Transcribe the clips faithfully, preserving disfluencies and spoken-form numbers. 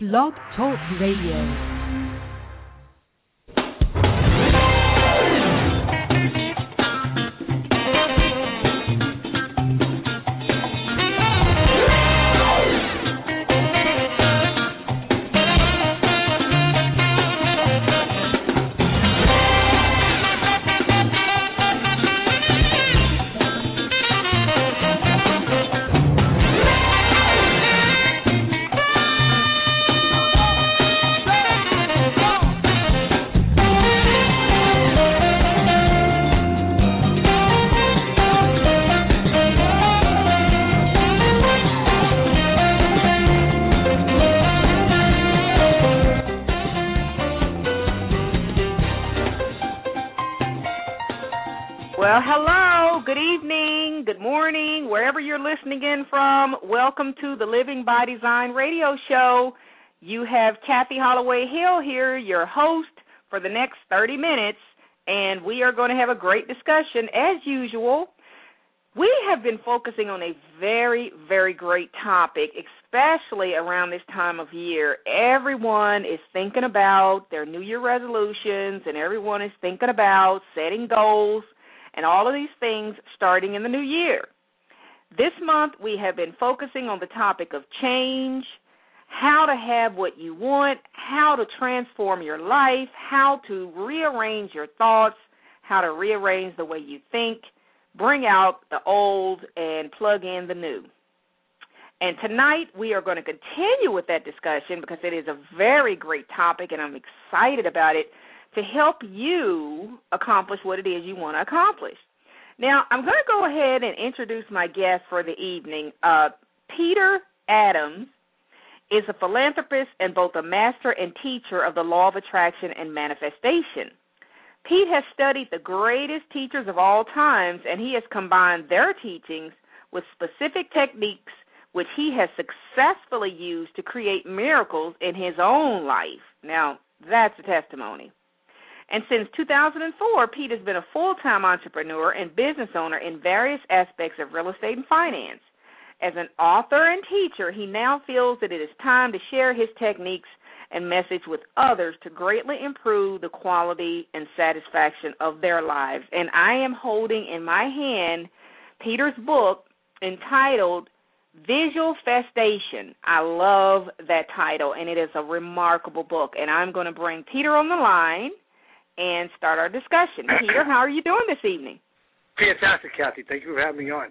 Blog Talk Radio. Well, hello, good evening, good morning, wherever you're listening in from. Welcome to the Living by Design radio show. You have Kathy Holloway Hill here, your host for the next thirty minutes, and we are going to have a great discussion as usual. We have been focusing on a very, very great topic, especially around this time of year. Everyone is thinking about their New Year resolutions, and everyone is thinking about setting goals and all of these things starting in the new year. This month we have been focusing on the topic of change, how to have what you want, how to transform your life, how to rearrange your thoughts, how to rearrange the way you think, bring out the old and plug in the new. And tonight we are going to continue with that discussion because it is a very great topic and I'm excited about it, to help you accomplish what it is you want to accomplish. Now, I'm going to go ahead and introduce my guest for the evening. Uh, Peter Adams is a philanthropist and both a master and teacher of the law of attraction and manifestation. Pete has studied the greatest teachers of all times, and he has combined their teachings with specific techniques which he has successfully used to create miracles in his own life. Now, that's a testimony. And since two thousand four, Pete has been a full-time entrepreneur and business owner in various aspects of real estate and finance. As an author and teacher, he now feels that it is time to share his techniques and message with others to greatly improve the quality and satisfaction of their lives. And I am holding in my hand Peter's book entitled Visualfestation. I love that title, and it is a remarkable book. And I'm going to bring Peter on the line and start our discussion. Peter, how are you doing this evening? Fantastic, Kathy. Thank you for having me on.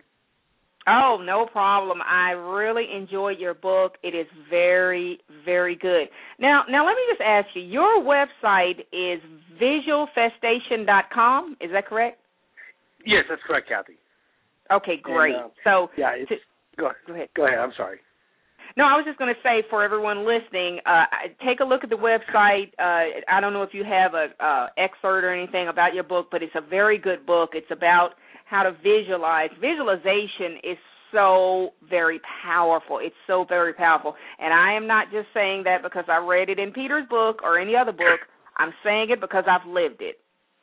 Oh, no problem. I really enjoyed your book. It is very, very good. Now, now let me just ask you, your website is visualfestation dot com. Is that correct? Yes, that's correct, Kathy. Okay, great. And, uh, so, yeah, it's, to, go, go ahead. Go ahead. I'm sorry. No, I was just going to say for everyone listening, uh, take a look at the website. Uh, I don't know if you have a uh, excerpt or anything about your book, but it's a very good book. It's about how to visualize. Visualization is so very powerful. It's so very powerful. And I am not just saying that because I read it in Peter's book or any other book. I'm saying it because I've lived it.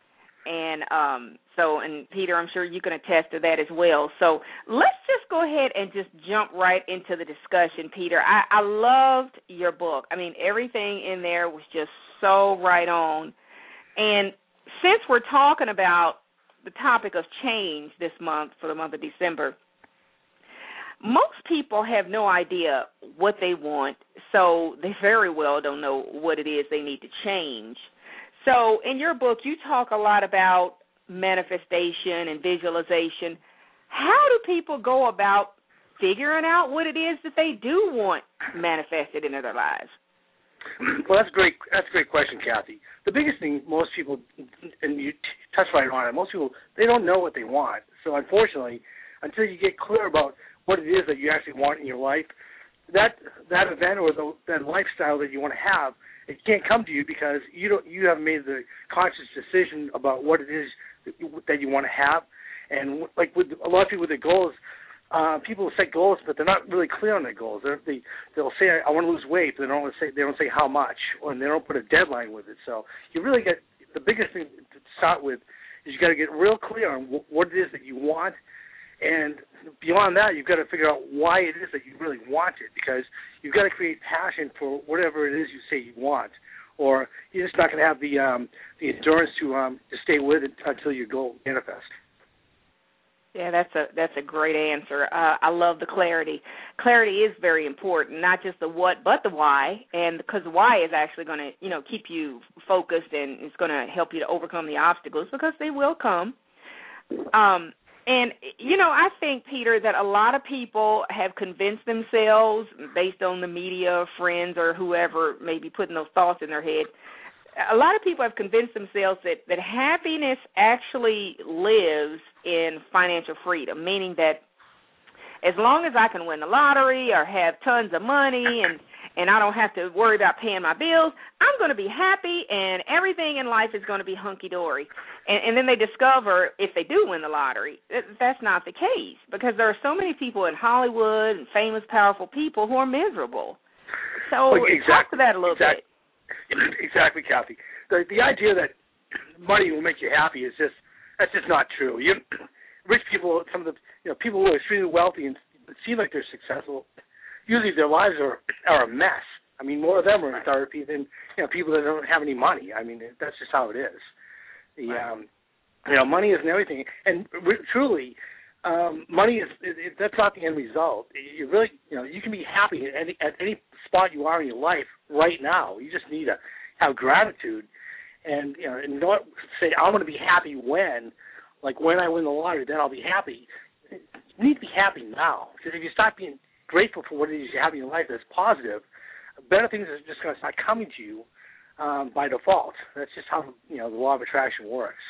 And um, so, and Peter, I'm sure you can attest to that as well. So let's just go ahead and just jump right into the discussion, Peter. I, I loved your book. I mean, everything in there was just so right on. And since we're talking about the topic of change this month, for the month of December, most people have no idea what they want, so they very well don't know what it is they need to change. So in your book, you talk a lot about manifestation and visualization. How do people go about figuring out what it is that they do want manifested into their lives? Well, that's a great. That's a great question, Kathy. The biggest thing most people, and you touched right on it, most people, they don't know what they want. So unfortunately, until you get clear about what it is that you actually want in your life, that that event or the, that lifestyle that you want to have, it can't come to you because you don't you haven't made the conscious decision about what it is that you want to have. And like with a lot of people with their goals, uh, people set goals, but they're not really clear on their goals. They're, they they'll say I want to lose weight, but they don't say they don't say how much, or they don't put a deadline with it. So you really get the biggest thing to start with is you got to get real clear on what it is that you want, And beyond that, you've got to figure out why it is that you really want it, because you've got to create passion for whatever it is you say you want, or you're just not going to have the um, the endurance to um, to stay with it until your goal manifests. Yeah, that's a that's a great answer. Uh, I love the clarity. Clarity is very important, not just the what, but the why, and because the why is actually going to, you know, keep you focused, and it's going to help you to overcome the obstacles, because they will come. Um, and, you know, I think, Peter, that a lot of people have convinced themselves, based on the media, friends, or whoever may be putting those thoughts in their head, a lot of people have convinced themselves that, that happiness actually lives in financial freedom, meaning that as long as I can win the lottery or have tons of money and, and I don't have to worry about paying my bills, I'm going to be happy and everything in life is going to be hunky-dory. And, and then they discover, if they do win the lottery, that that's not the case, because there are so many people in Hollywood and famous, powerful people who are miserable. So well, exactly, talk to that a little exactly. bit. Exactly, Kathy. The the idea that money will make you happy is just that's just not true. You rich people, some of the you know people who are extremely wealthy and seem like they're successful, usually their lives are are a mess. I mean, more of them are in therapy than you know people that don't have any money. I mean, that's just how it is. The right. um, you know, money isn't everything, and re- truly. Um, money is it, it, that's not the end result. You really, you know, you can be happy at any at any spot you are in your life right now. You just need to have gratitude, and you know, and not say I'm going to be happy when, like when I win the lottery, then I'll be happy. You need to be happy now, because if you stop being grateful for what it is you have in your life that's positive, better things are just going to start coming to you um, by default. That's just how you know the law of attraction works.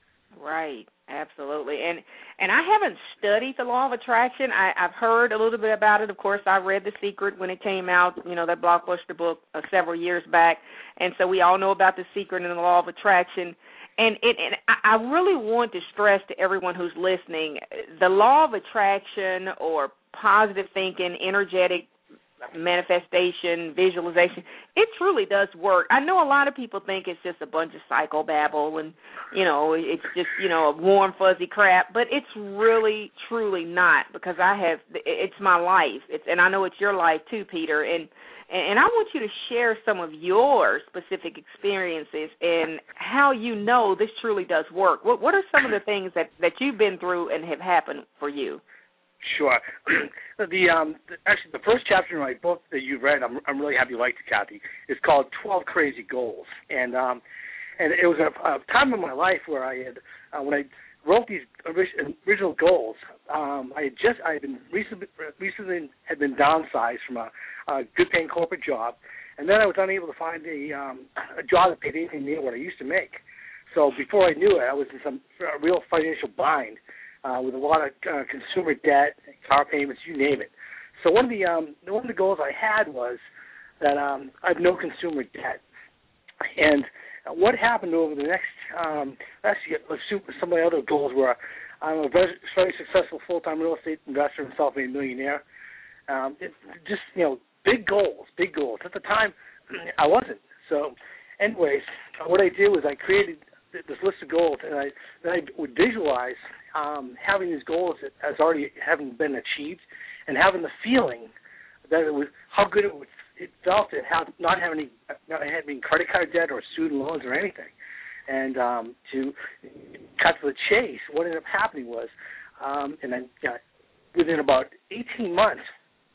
Right, absolutely. And and I haven't studied the law of attraction. I, I've heard a little bit about it. Of course, I read The Secret when it came out, you know, that blockbuster book uh, several years back. And so we all know about The Secret and the law of attraction. And, it, and I really want to stress to everyone who's listening, the law of attraction or positive thinking, energetic manifestation, visualization, it truly does work. I know a lot of people think it's just a bunch of psychobabble and, you know, it's just, you know, a warm, fuzzy crap, but it's really, truly not, because I have, it's my life, it's, and I know it's your life too, Peter, and, and I want you to share some of your specific experiences and how you know this truly does work. What, what are some of the things that, that you've been through and have happened for you? Sure. the um, actually, the first chapter in my book that you read, I'm I'm really happy you liked it, Kathy. It's called twelve Crazy Goals, and um, and it was a, a time in my life where I had uh, when I wrote these original goals. Um, I had just I had been recently recently had been downsized from a, a good paying corporate job, and then I was unable to find a um, a job that paid anything near what I used to make. So before I knew it, I was in some a real financial bind. Uh, with a lot of uh, consumer debt, car payments, you name it. So one of the um, one of the goals I had was that um, I have no consumer debt. And what happened over the next, um, actually, some of my other goals were I'm a very, very successful full-time real estate investor and self-made millionaire. Um, it, just, you know, big goals, big goals. At the time, I wasn't. So anyways, what I did was I created this list of goals, and I, then I would visualize um, having these goals that as already having been achieved, and having the feeling that it was how good it, was, it felt to have not having any, not having credit card debt or student loans or anything. And um, to cut to the chase, what ended up happening was, um, and then you know, within about eighteen months,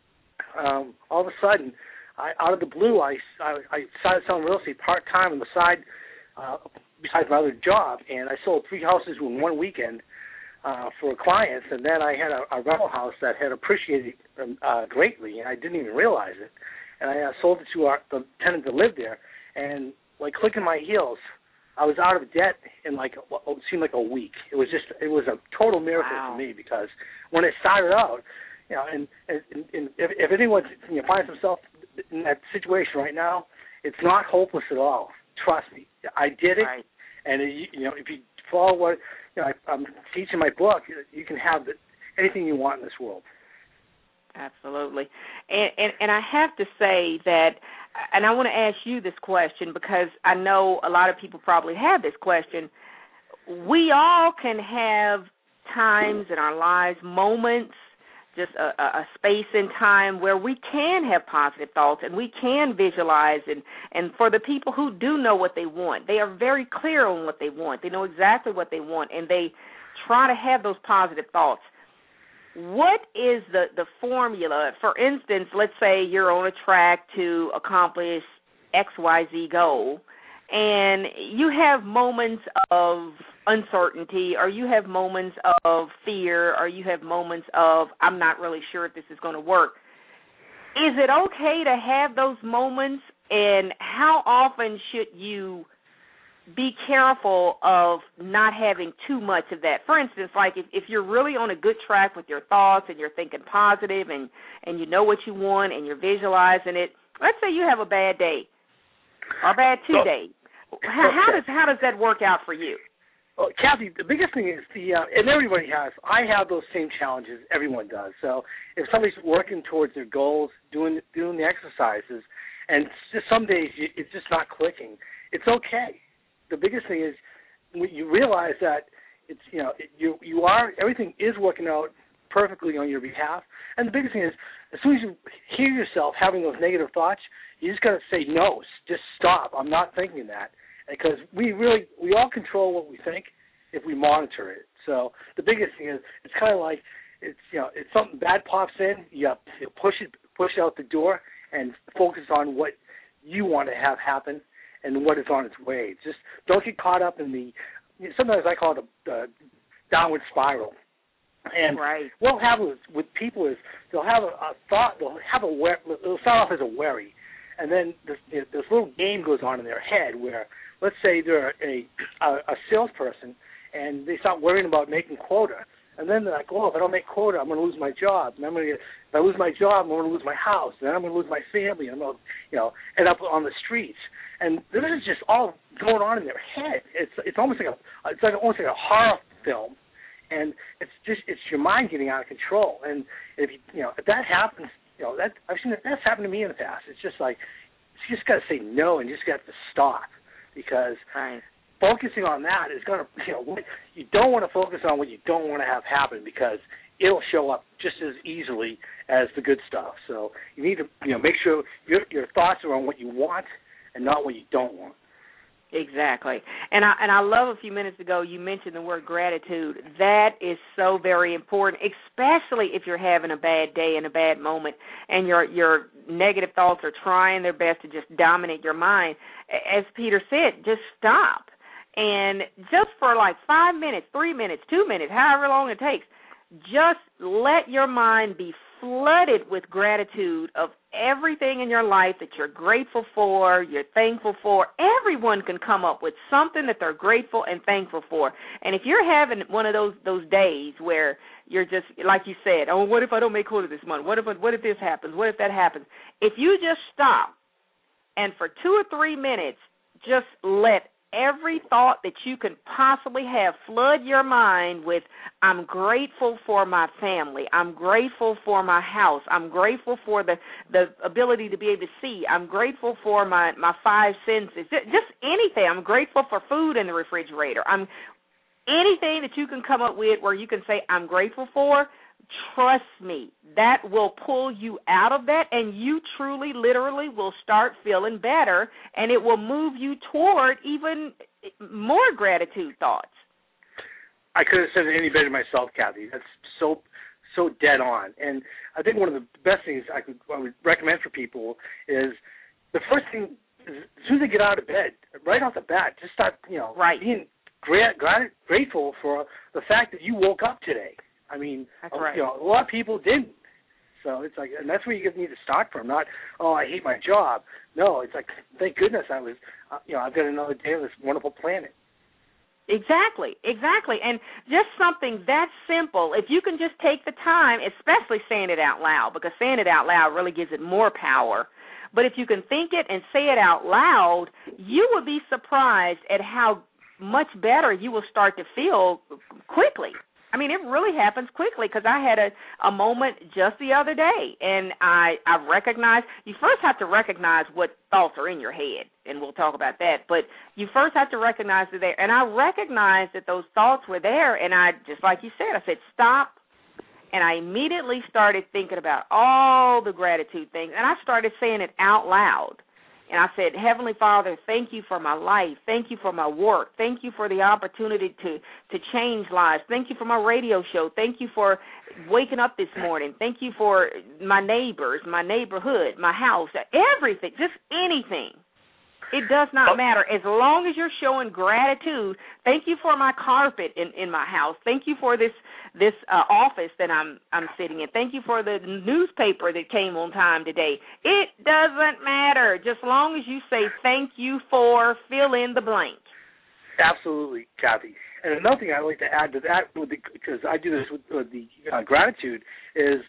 um, all of a sudden, I, out of the blue, I, I, I started selling real estate part time on the side. Uh, besides my other job, and I sold three houses in one weekend uh, for clients, and then I had a, a rental house that had appreciated uh, greatly, and I didn't even realize it. And I uh, sold it to our, the tenant that lived there, and like clicking my heels, I was out of debt in like what seemed like a week. It was just, it was a total miracle wow. for me, because when it started out, you know, and, and, and if, if anyone you know, finds himself in that situation right now, it's not hopeless at all. Trust me, I did it, right. and you, you know, if you follow what you know, I, I'm teaching in my book, you can have the, anything you want in this world. Absolutely, and, and and I have to say that, and I want to ask you this question because I know a lot of people probably have this question. We all can have times in our lives, moments, just a, a space in time where we can have positive thoughts and we can visualize. And, and for the people who do know what they want, they are very clear on what they want. They know exactly what they want, and they try to have those positive thoughts. What is the, the formula? For instance, let's say you're on a track to accomplish X Y Z goal, and you have moments of uncertainty, or you have moments of fear, or you have moments of, I'm not really sure if this is going to work. Is it okay to have those moments, and how often should you be careful of not having too much of that? For instance, like if, if you're really on a good track with your thoughts and you're thinking positive and, and you know what you want and you're visualizing it, let's say you have a bad day or a bad two days. How, how does how does that work out for you? Well, Kathy, the biggest thing is the uh, and everybody has. I have those same challenges. Everyone does. So if somebody's working towards their goals, doing doing the exercises, and just some days you, it's just not clicking, it's okay. The biggest thing is when you realize that it's you know it, you you are everything is working out perfectly on your behalf. And the biggest thing is as soon as you hear yourself having those negative thoughts, you just got to say no. Just stop. I'm not thinking that, because we really we all control what we think if we monitor it. So the biggest thing is it's kind of like it's you know if something bad pops in, you, have to push it push it out the door and focus on what you want to have happen and what is on its way. Just don't get caught up in the, sometimes I call it a, a downward spiral. And right. what will happen with, with people is they'll have a, a thought, they'll have a, it'll start off as a worry, and then this, this little game goes on in their head where, let's say they're a, a, a salesperson and they start worrying about making quota. And then they're like, oh, if I don't make quota, I'm going to lose my job. And I'm going to get, if I lose my job, I'm going to lose my house. And then I'm going to lose my family. And I'm going to, you know, end up on the streets. And this is just all going on in their head. It's it's almost like a it's like almost like a horror film, and it's just it's your mind getting out of control. And if you you know if that happens, you know that I've seen that that's happened to me in the past. It's just like you just got to say no and you just got to stop, because right. focusing on that is going to you know you don't want to focus on what you don't want to have happen, because it'll show up just as easily as the good stuff. So you need to you know make sure your your thoughts are on what you want and not what you don't want. Exactly. And I and I love a few minutes ago you mentioned the word gratitude. That is so very important, especially if you're having a bad day and a bad moment and your your negative thoughts are trying their best to just dominate your mind. As Peter said, just stop. And just for like five minutes, three minutes, two minutes, however long it takes, just let your mind be flooded with gratitude of everything in your life that you're grateful for, you're thankful for. Everyone can come up with something that they're grateful and thankful for. And if you're having one of those those days where you're just, like you said, oh, what if I don't make quota this month? What if what if this happens? What if that happens? If you just stop and for two or three minutes just let every thought that you can possibly have flood your mind with, I'm grateful for my family, I'm grateful for my house, I'm grateful for the, the ability to be able to see, I'm grateful for my, my five senses, just anything. I'm grateful for food in the refrigerator. I'm anything that you can come up with where you can say I'm grateful for. Trust me, that will pull you out of that, and you truly, literally will start feeling better, and it will move you toward even more gratitude thoughts. I couldn't have said it any better myself, Kathy. That's so so dead on. And I think one of the best things I, could, I would recommend for people is the first thing, is as soon as they get out of bed, right off the bat, just start, you know, right. being gra- gra- grateful for the fact that you woke up today. I mean, that's right. you know, a lot of people didn't. So it's like, and that's where you need to start from. Not, oh, I hate my job. No, it's like, thank goodness I was, uh, you know, I've got another day on this wonderful planet. Exactly, exactly. And just something that simple, if you can just take the time, especially saying it out loud, because saying it out loud really gives it more power. But if you can think it and say it out loud, you will be surprised at how much better you will start to feel quickly. I mean, it really happens quickly because I had a, a moment just the other day, and I, I recognized, you first have to recognize what thoughts are in your head, and we'll talk about that, but you first have to recognize that they're, and I recognized that those thoughts were there, and I, just like you said, I said, stop, and I immediately started thinking about all the gratitude things, and I started saying it out loud. And I said, Heavenly Father, thank you for my life. Thank you for my work. Thank you for the opportunity to, to change lives. Thank you for my radio show. Thank you for waking up this morning. Thank you for my neighbors, my neighborhood, my house, everything, just anything. It does not matter. As long as you're showing gratitude, thank you for my carpet in, in my house. Thank you for this this uh, office that I'm I'm sitting in. Thank you for the newspaper that came on time today. It doesn't matter. Just long as you say thank you for, fill in the blank. Absolutely, Kathy. And another thing I'd like to add to that, with the, because I do this with, with the uh, gratitude, is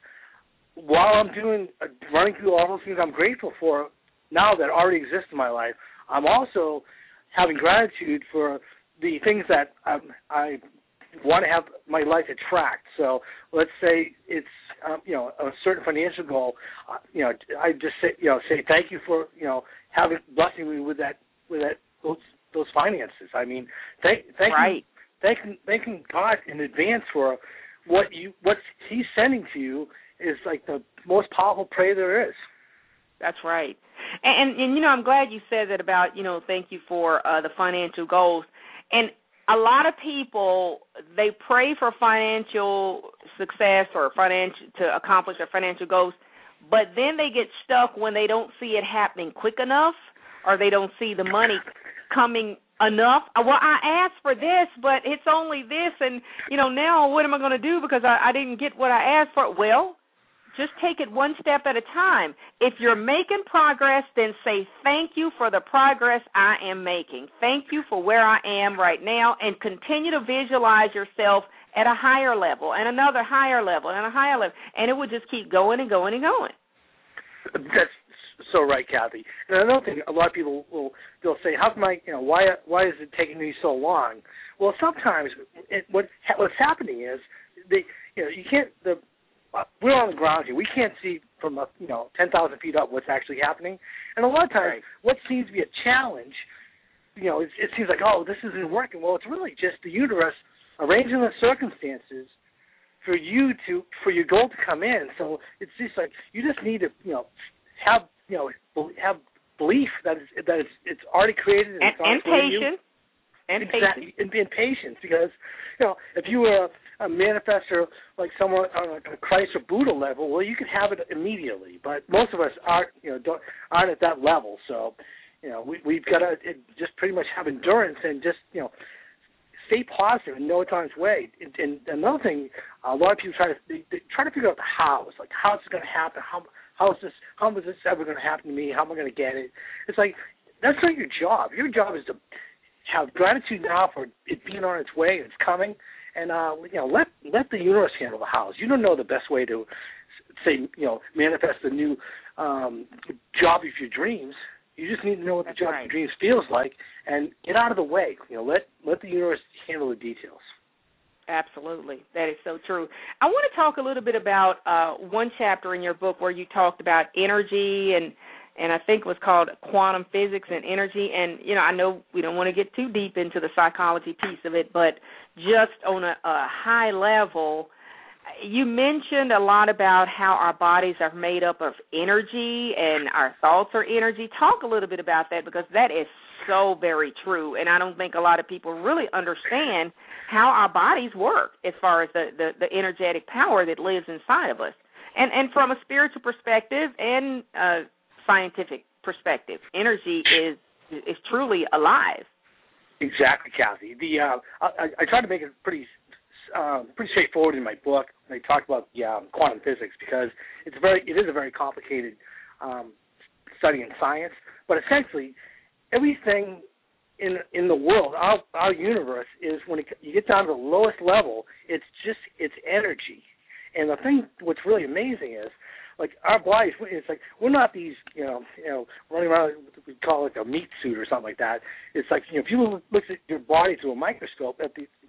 while I'm doing uh, running through all those things I'm grateful for now that already exist in my life, I'm also having gratitude for the things that um, I want to have my life attract. So let's say it's um, you know a certain financial goal. Uh, you know, I just say you know say thank you for you know having blessing me with that with that those those finances. I mean, thank thank right. you, thanking thanking God in advance for what you what He's sending to you is like the most powerful prayer there is. That's right. And, and, and, you know, I'm glad you said that about, you know, thank you for uh, the financial goals. And a lot of people, they pray for financial success or financial to accomplish their financial goals, but then they get stuck when they don't see it happening quick enough or they don't see the money coming enough. Well, I asked for this, but it's only this, and, you know, now what am I going to do because I, I didn't get what I asked for? Well, just take it one step at a time. If you're making progress, then say thank you for the progress I am making. Thank you for where I am right now, and continue to visualize yourself at a higher level and another higher level and a higher level, and it will just keep going and going and going. That's so right, Kathy. And another thing, a lot of people will they'll say, "How come I? You know, why? Why is it taking me so long?" Well, sometimes it, what what's happening is they, you know, you can't the Uh, we're on the ground here. We can't see from, a, you know, ten thousand feet up what's actually happening. And a lot of times, right. what seems to be a challenge, you know, it, it seems like, oh, this isn't working. Well, it's really just the universe arranging the circumstances for you to, for your goal to come in. So it's just like, you just need to, you know, have, you know, have belief that it's, that it's, it's already created and, and, it's and patience. And exactly, and being patient, because, you know, if you were a, a manifestor like someone on a Christ or Buddha level, well, you could have it immediately. But most of us aren't, you know, don't, aren't at that level. So, you know, we, we've got to just pretty much have endurance and just, you know, stay positive and know it's on its way. And, and another thing, a lot of people try to they, they try to figure out the how. It's like, how is it going to happen? How how is this? How is this ever going to happen to me? How am I going to get it? It's like, that's not your job. Your job is to have gratitude now for it being on its way, it's coming, and uh, you know, let let the universe handle the hows. You don't know the best way to say, you know, manifest the new um, job of your dreams. You just need to know what the That's job right. of your dreams feels like, and get out of the way. You know, let let the universe handle the details. Absolutely. That is so true. I want to talk a little bit about uh, one chapter in your book where you talked about energy and and I think it was called Quantum Physics and Energy. And, you know, I know we don't want to get too deep into the psychology piece of it, but just on a, a high level, you mentioned a lot about how our bodies are made up of energy and our thoughts are energy. Talk a little bit about that, because that is so very true, and I don't think a lot of people really understand how our bodies work as far as the, the, the energetic power that lives inside of us. And, and from a spiritual perspective and uh scientific perspective, energy is is truly alive. Exactly, Kathy. The uh, I, I try to make it pretty uh, pretty straightforward in my book. I talk about the um, quantum physics, because it's very it is a very complicated um, study in science. But essentially, everything in in the world, our our universe, is when it, you get down to the lowest level, it's just it's energy. And the thing, what's really amazing is, like, our bodies, it's like we're not these, you know, you know, running around, we call it a meat suit or something like that. It's like, you know, if you look at your body through a microscope, at the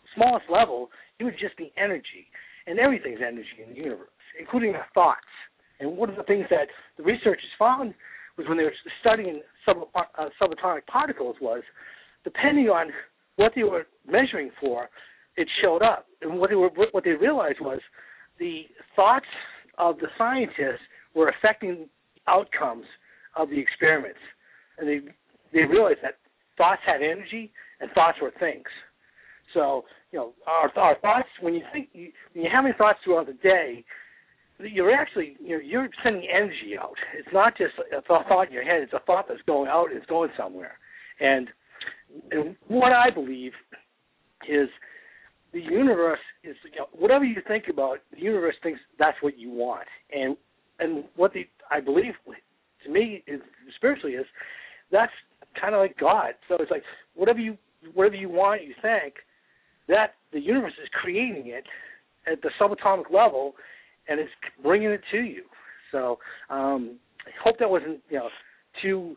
smallest level, you would just be energy. And everything's energy in the universe, including our thoughts. And one of the things that the researchers found was when they were studying sub, uh, subatomic particles was, depending on what they were measuring for, it showed up. And what they were, what they realized was the thoughts of the scientists were affecting outcomes of the experiments. And they they realized that thoughts had energy and thoughts were things. So, you know, our, our thoughts, when you think, you, when you're having thoughts throughout the day, you're actually, you're, you're sending energy out. It's not just a thought in your head. It's a thought that's going out and it's going somewhere. And, and what I believe is the universe is, you know, whatever you think about, the universe thinks that's what you want. And and what the, I believe, to me, is, spiritually is, that's kind of like God. So it's like whatever you whatever you want, you think, that the universe is creating it at the subatomic level, and it's bringing it to you. So um, I hope that wasn't, you know, too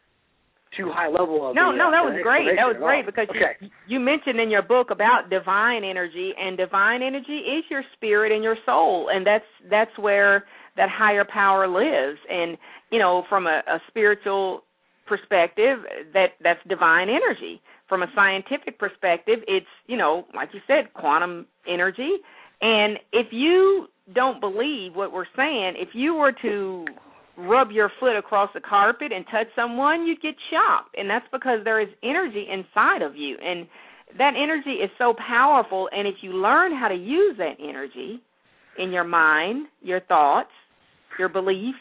too high level of no, the, no, uh, that was great. That was great because okay. you, you mentioned in your book about divine energy, and divine energy is your spirit and your soul, and that's that's where that higher power lives. And you know, from a, a spiritual perspective, that that's divine energy. From a scientific perspective, it's, you know, like you said, quantum energy. And if you don't believe what we're saying, if you were to rub your foot across the carpet and touch someone, you'd get shocked. And that's because there is energy inside of you. And that energy is so powerful. And if you learn how to use that energy in your mind, your thoughts, your beliefs,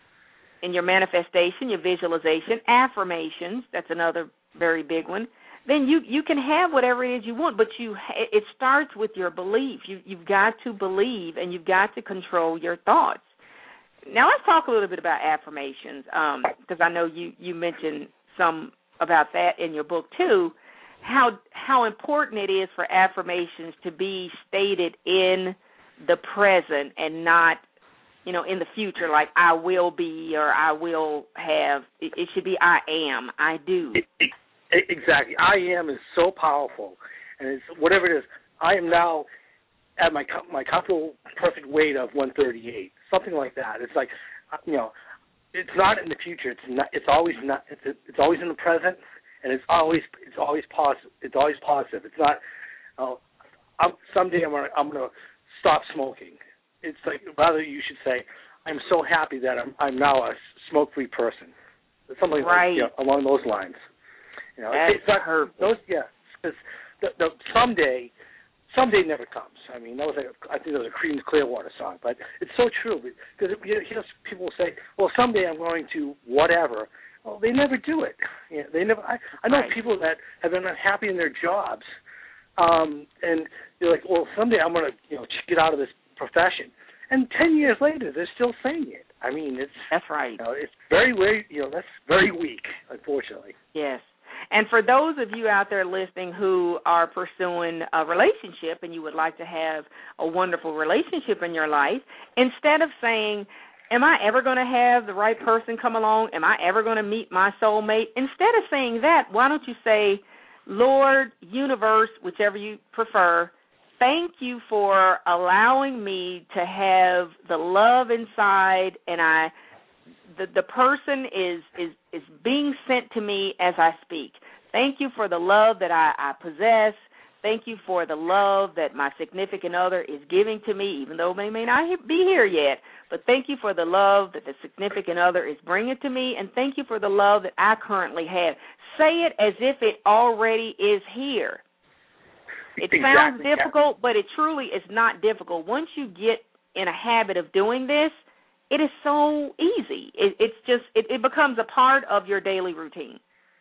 in your manifestation, your visualization, affirmations, that's another very big one, then you, you can have whatever it is you want, but you it starts with your belief. You, you've got to believe, and you've got to control your thoughts. Now let's talk a little bit about affirmations, because um, I know you, you mentioned some about that in your book too, how how important it is for affirmations to be stated in the present and not, you know, in the future, like I will be or I will have. It, it should be I am, I do. It, it, Exactly. I am is so powerful, and it's whatever it is. I am now at my my comfortable perfect weight of one thirty-eight, something like that. It's like, you know, it's not in the future. It's not. It's always not. It's it's always in the present, and it's always it's always positive. It's always positive. It's not. Uh, I'm, someday I'm gonna I'm gonna stop smoking. It's like rather you should say, I'm so happy that I'm I'm now a smoke-free person. Something right. like, you know, along those lines. You know, That's it's not, perfect. those, yeah, it's, the, the someday, someday never comes. I mean, that was like, I think that was a Creedence Clearwater song, but it's so true because you know, people say, well, someday I'm going to whatever. Well, they never do it. You know, they never. I, I know right. people that have been unhappy in their jobs, um, and they're like, well, someday I'm going to, you know, get out of this profession. And ten years later, they're still saying it. I mean, it's that's right. You know, it's very, very, you know, that's very weak, unfortunately. Yes. And for those of you out there listening who are pursuing a relationship and you would like to have a wonderful relationship in your life, instead of saying, am I ever going to have the right person come along? Am I ever going to meet my soulmate? Instead of saying that, why don't you say, Lord, universe, whichever you prefer, thank you for allowing me to have the love inside, and I the the person is, is, is being sent to me as I speak. Thank you for the love that I, I possess. Thank you for the love that my significant other is giving to me, even though they may not be here yet. But thank you for the love that the significant other is bringing to me, and thank you for the love that I currently have. Say it as if it already is here. It exactly. sounds difficult, but it truly is not difficult. Once you get in a habit of doing this, it is so easy. It, it's just it, it becomes a part of your daily routine.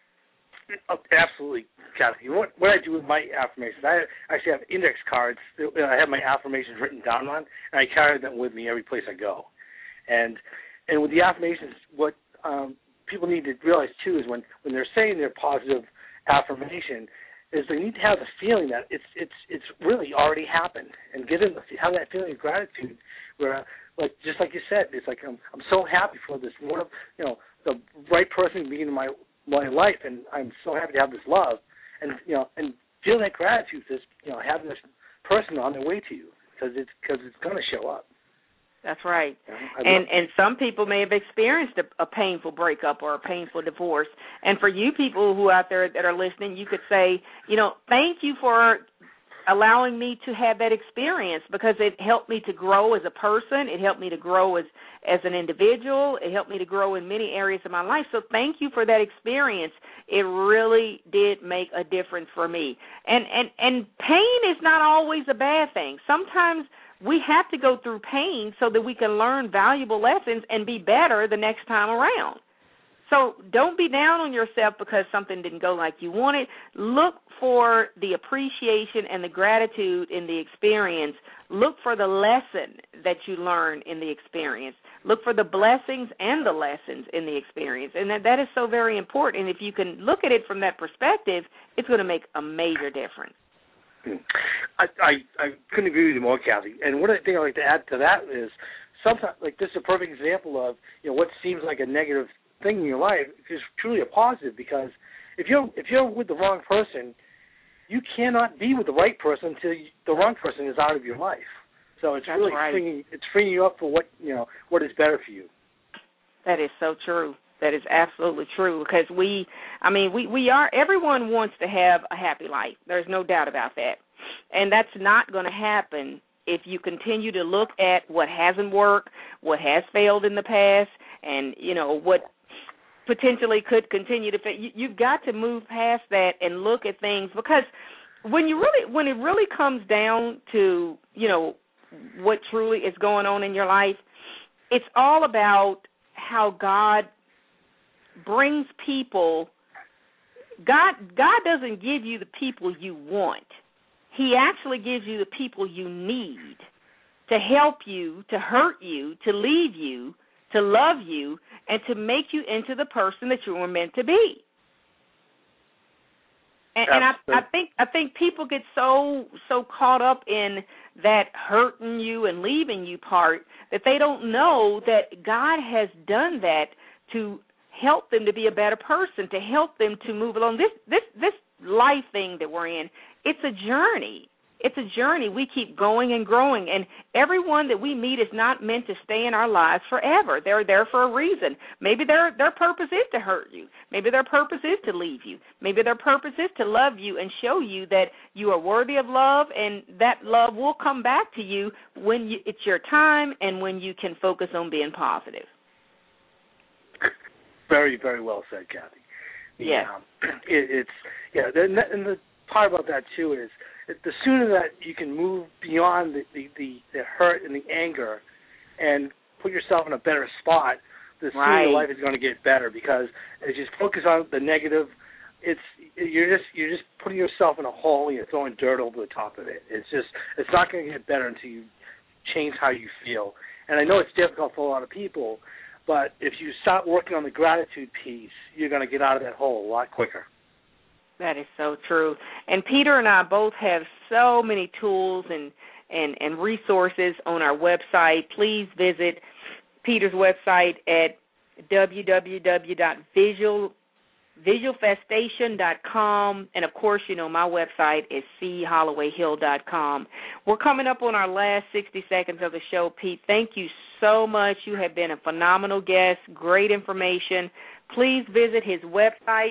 Oh, absolutely, Kathy. What, what I do with my affirmations, I actually have index cards. I have my affirmations written down on, and I carry them with me every place I go. And and with the affirmations, what um, people need to realize too is when, when they're saying their positive affirmation, is they need to have the feeling that it's it's it's really already happened, and get in the, have that feeling of gratitude, where like just like you said, it's like I'm I'm so happy for this one of you know the right person being in my my life, and I'm so happy to have this love, and you know and feel that gratitude for this, you know, having this person on their way to you, because it's because it's going to show up. That's right. Yeah, and and some people may have experienced a, a painful breakup or a painful divorce. And for you people who out there that are listening, you could say, you know, thank you for allowing me to have that experience, because it helped me to grow as a person. It helped me to grow as, as an individual. It helped me to grow in many areas of my life. So thank you for that experience. It really did make a difference for me. And, and, and pain is not always a bad thing. Sometimes we have to go through pain so that we can learn valuable lessons and be better the next time around. So don't be down on yourself because something didn't go like you wanted. Look for the appreciation and the gratitude in the experience. Look for the lesson that you learn in the experience. Look for the blessings and the lessons in the experience. And that, that is so very important. And if you can look at it from that perspective, it's going to make a major difference. I, I I couldn't agree with you more, Kathy. And one thing I'd like to add to that is sometimes, like, this is a perfect example of, you know, what seems like a negative thing in your life is truly a positive, because if you're if you're with the wrong person, you cannot be with the right person until you, the wrong person is out of your life. So it's That's really right. freeing it's freeing you up for what you know what is better for you. That is so true. That is absolutely true, because we, I mean, we, we are, everyone wants to have a happy life. There's no doubt about that. And that's not going to happen if you continue to look at what hasn't worked, what has failed in the past, and, you know, what potentially could continue to fail. You, you've got to move past that and look at things, because when you really, when it really comes down to, you know, what truly is going on in your life, it's all about how God brings people. God God doesn't give you the people you want. He actually gives you the people you need to help you, to hurt you, to lead you, to love you, and to make you into the person that you were meant to be. And, and I, I think I think people get so so caught up in that hurting you and leaving you part that they don't know that God has done that to help them to be a better person, to help them to move along. This this this life thing that we're in, it's a journey. It's a journey. We keep growing and growing, and everyone that we meet is not meant to stay in our lives forever. They're there for a reason. Maybe their their purpose is to hurt you. Maybe their purpose is to leave you. Maybe their purpose is to love you and show you that you are worthy of love, and that love will come back to you when you, it's your time and when you can focus on being positive. Very, very well said, Kathy. Yeah. Um, it, it's yeah, and the, and the part about that too is the sooner that you can move beyond the, the, the, the hurt and the anger and put yourself in a better spot, the sooner right. your life is going to get better. Because as you focus on the negative, it's you're just you're just putting yourself in a hole and you're throwing dirt over the top of it. It's just it's not going to get better until you change how you feel. And I know it's difficult for a lot of people, but if you start working on the gratitude piece, you're going to get out of that hole a lot quicker. That is so true. And Peter and I both have so many tools and, and, and resources on our website. Please visit Peter's website at w w w dot visual festation dot com. And, of course, you know, my website is c holloway hill dot com. We're coming up on our last sixty seconds of the show, Pete. Thank you so much. You have been a phenomenal guest, great information. Please visit his website,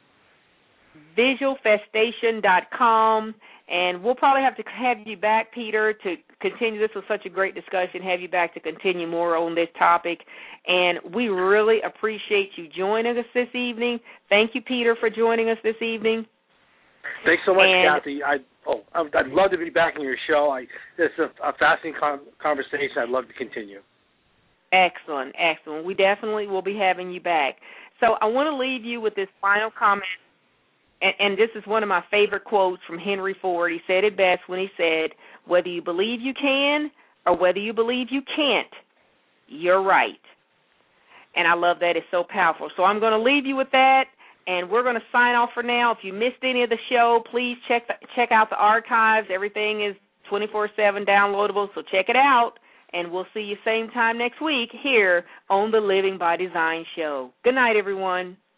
visual festation dot com, and we'll probably have to have you back, Peter, to continue. This was such a great discussion, have you back to continue more on this topic, and we really appreciate you joining us this evening. Thank you, Peter, for joining us this evening. Thanks so much, and, Kathy. I, oh, I'd love to be back in your show. I, it's a, a fascinating con- conversation. I'd love to continue. Excellent, excellent. We definitely will be having you back. So I want to leave you with this final comment. And, and this is one of my favorite quotes from Henry Ford. He said it best when he said, whether you believe you can or whether you believe you can't, you're right. And I love that. It's so powerful. So I'm going to leave you with that, and we're going to sign off for now. If you missed any of the show, please check the, check out the archives. Everything is twenty-four seven downloadable, so check it out. And we'll see you same time next week here on the Living by Design show. Good night, everyone.